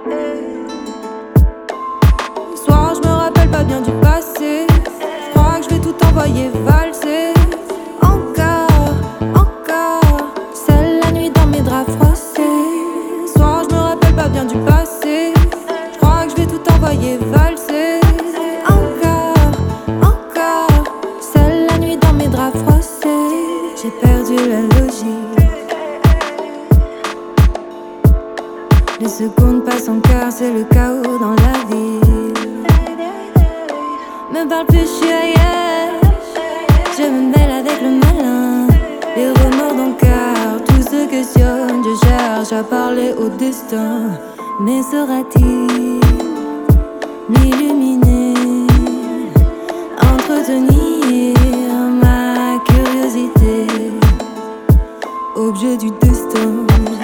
Ce soir je me rappelle pas bien du passé. Je crois que je vais tout envoyer valser. Encore, encore, seule la nuit dans mes draps froissés. Ce soir je me rappelle pas bien du passé. Je crois que je vais tout envoyer valser. Encore, encore, seule la nuit dans mes draps froissés. J'ai perdu la logique. Les secondes passent en cœur, c'est le chaos dans la ville. Me parle plus, je suis ailleurs. Je me mêle avec le malin. Les remords dans le cœur, tout se questionne. Je cherche à parler au destin. Mais saura-t-il m'illuminer, entretenir ma curiosité, objet du destin?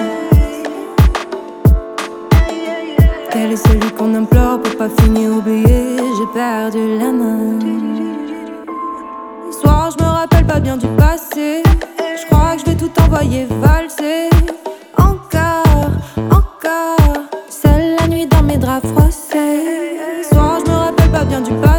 Quel est celui qu'on implore pour pas finir oublié? J'ai perdu la main. Ce soir je me rappelle pas bien du passé. Je crois que je vais tout envoyer valser. Encore, encore, seule la nuit dans mes draps froissés. Ce soir je me rappelle pas bien du passé.